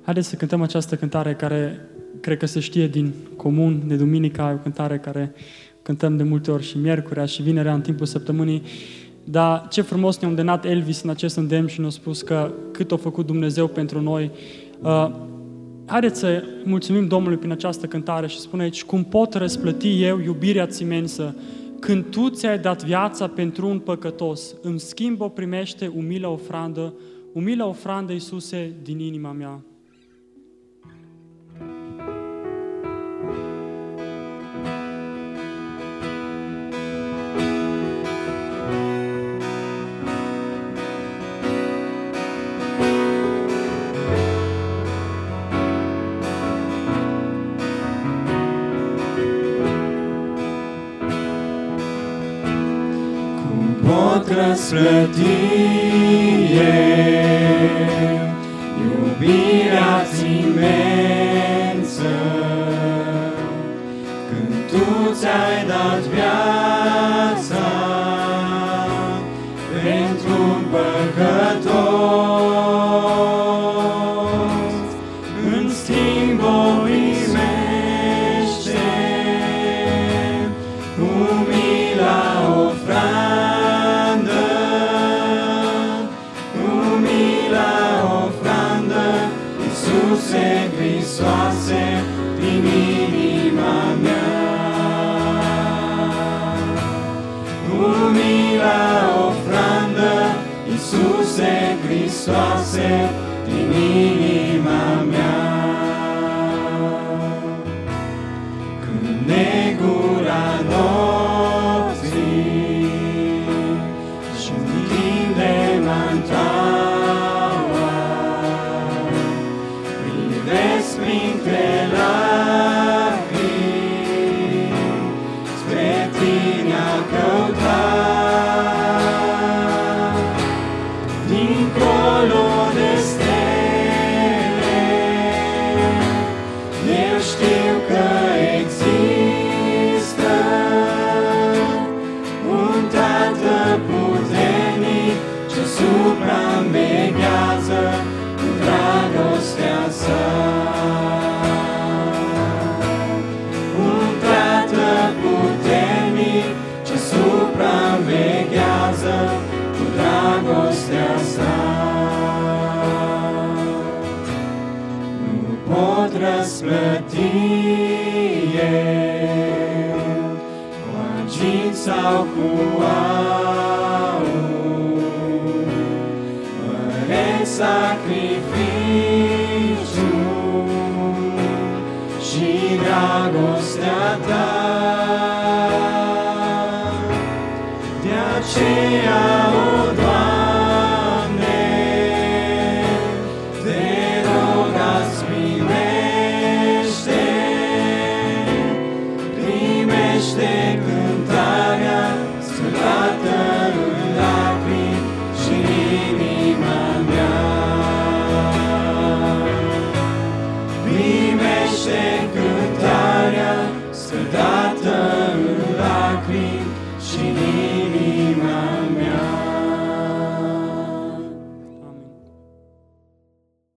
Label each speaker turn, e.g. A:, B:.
A: Haideți să cântăm această cântare care cred că se știe din comun, de duminica, o cântare care cântăm de multe ori și miercurea și vinerea în timpul săptămânii. Dar ce frumos ne-a îndemnat Elvis în acest îndemn și ne-a spus că cât a făcut Dumnezeu pentru noi. Haideți să mulțumim Domnului prin această cântare și spune aici: cum pot răsplăti eu iubirea-ți imensă, când Tu ți-ai dat viața pentru un păcătos, în schimb o primește umilă ofrandă, Iisuse, din inima mea.
B: Răsplăti iubirea-ți imensă, când Tu ți-ai dat viața pentru un păcătos, în schimb o primește umila ofrandă. Iisuse Hristoase, din inima mea, umila ofrandă, Iisuse Hristoase, din inima mea. Când negura nopții și întinde mantaua, printre lacrimi, spre Tine-a căutat, dincolo de stele, eu știu că există un Tată puternic ce supraveghează cu dragostea Sa. Un Tată puternic ce supraveghează cu dragostea Sa. Nu pot răsplăti eu cu argint sau cu aur, măresc sacrificiul și dragostea Ta. De aceea, o Doamne, Te rog, azi primește cântarea scăldată în lacrimi și în inima mea. Primește cântarea scăldată